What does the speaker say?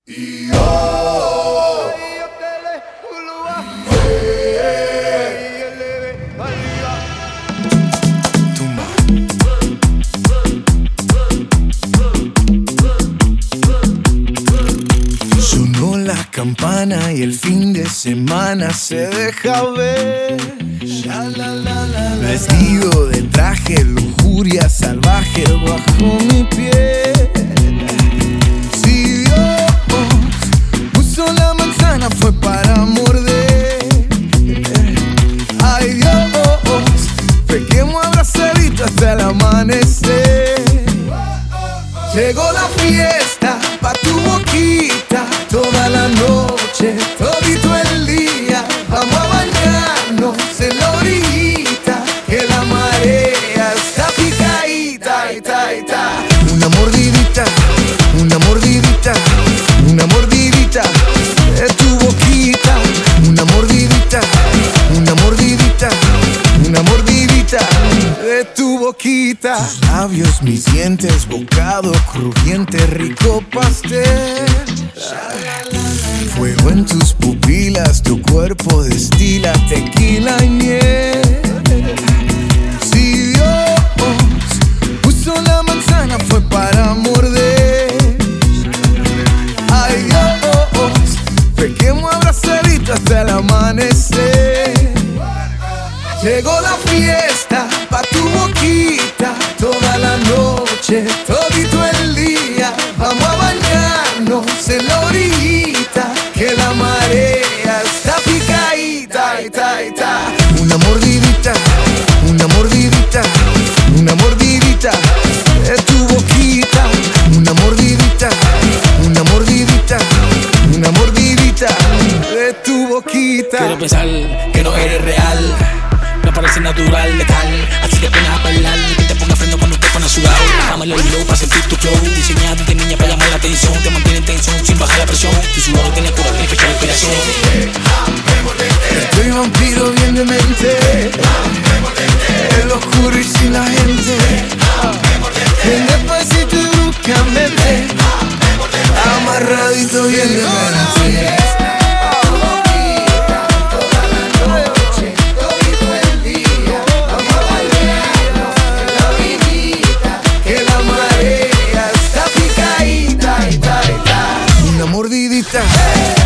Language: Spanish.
Sonó la campana y el fin de semana se deja ver. Vestido de traje, lujuria salvaje bajo mi piel. Si Dios puso la manzana fue para morder. Ay Dios, pequemos abrazaditos hasta el amanecer. Llegó la fiesta pa' tu boquita, toda la noche, todito el día. Vamos a bañarnos en la orillita, que la marea está picadita, ita, ita. Una mordidita, una mordidita, una mordidita de tu boquita. Una mordidita, una mordidita, una mordidita de tu boquita. Tus labios, mis dientes, bocado crujiente, rico pastel. Fuego en tus pupilas, tu cuerpo destila tequila y miel. Si Dios puso la manzana fue para morder. Ay Dios, pequemos abrazaditos hasta el amanecer. Llegó la fiesta pa' tu boquita, toda la noche, todito el día. Vamos a bañarnos en la orillita, que la marea está picadita, ita, ita. Una mordidita, una mordidita, una mordidita de tu boquita. Una mordidita, una mordidita, una mordidita de tu boquita. Quiero pensar que no eres real, me parece natural, letal. Así que pones a bailar, que te ponga freno cuando te pones sudado. Bájame el low para sentir tu flow. Diseñado de niña para llamar la atención. Te mantiene en tensión sin bajar la presión. Tu sudor no tiene cura, tiene fecha de inspiración. Estoy vampiro bien de mente, el oscuro y sin la gente. Bien despacito y bruscamente, amarradito bien de mente. Una mordidita.